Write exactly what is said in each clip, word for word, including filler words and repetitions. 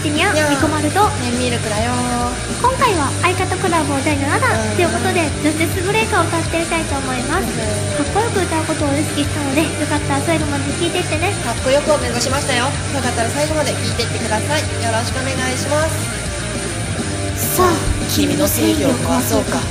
ちにゃみこまるとねミルクだよ。 今回は相方コラボだいななだんということで女子ブレイカーを歌ってみたいと思います。かっこよく歌うことを意識したので、よかったら最後まで聴いていってね。 かっこよくを目指しましたよ。よかったら最後まで聞いていってください。よろしくお願いします。さあ君の正義を壊そうか。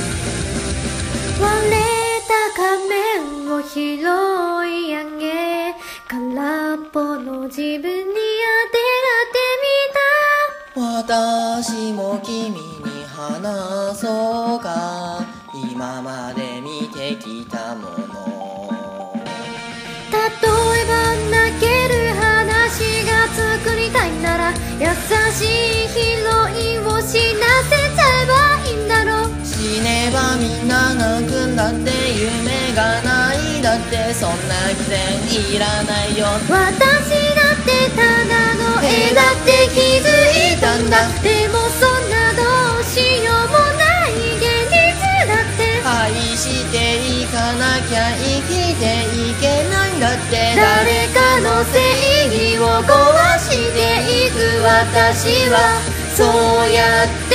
割れた仮面を拾い上げ、空っぽの自分に当てがってみた。 私も君に話そうか、今まで見てきたもの。 例えば泣ける話が作りたいなら、優しいヒロインを死なせちゃえばいいんだろう。 死ねばみんな泣くんだって、夢がないだって、そんな偽善いらないよ。 私だってただの絵だって気づいたんだ。でもそんなどうしようもない現実だって、 愛していかなきゃ生きていけないんだって。 誰かの正義を壊していく私はそうやって